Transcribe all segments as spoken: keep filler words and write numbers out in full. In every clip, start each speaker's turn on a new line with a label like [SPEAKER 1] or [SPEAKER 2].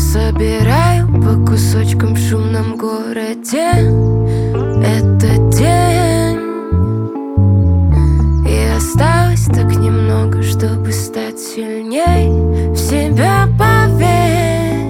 [SPEAKER 1] собираю по кусочкам в шумном городе этот день. И осталось так немного, чтобы стать сильней. В себя поверь.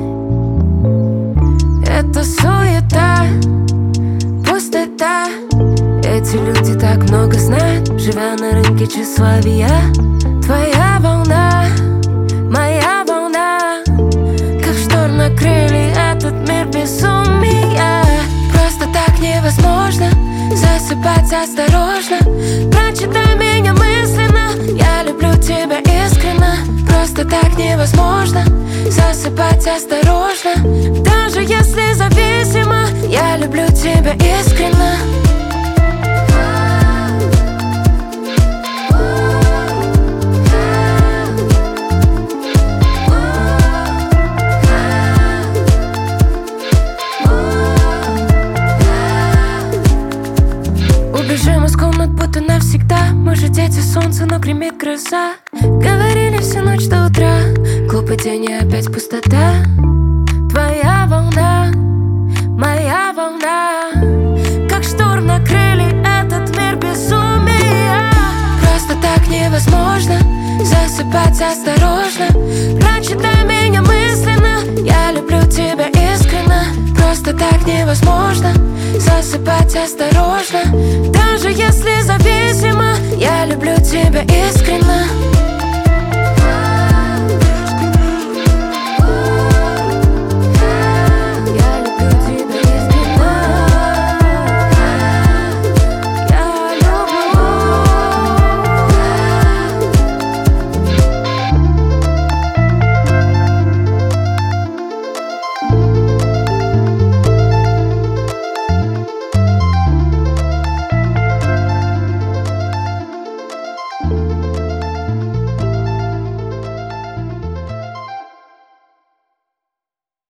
[SPEAKER 1] Это суета, пустота. Эти люди так много знают, живя на рынке тщеславия. Твоя волна, моя волна, как шторм накрыли этот мир безумия. Просто так невозможно засыпать осторожно. Прочитай меня мысленно, я люблю тебя искренно. Просто так невозможно засыпать осторожно. Даже если зависимо, я люблю тебя искренно. Убежим из комнат, будто навсегда. Мы же дети солнца, но гремит гроза. Говорили всю ночь до утра. Глупый день и опять пустота. Твоя волна, моя волна, как шторм накрыли этот мир безумия. Просто так невозможно засыпать осторожно. Прочитай меня мысленно, я люблю тебя искренно. Просто так невозможно засыпать осторожно. Даже если зависимо, я люблю тебя искренно.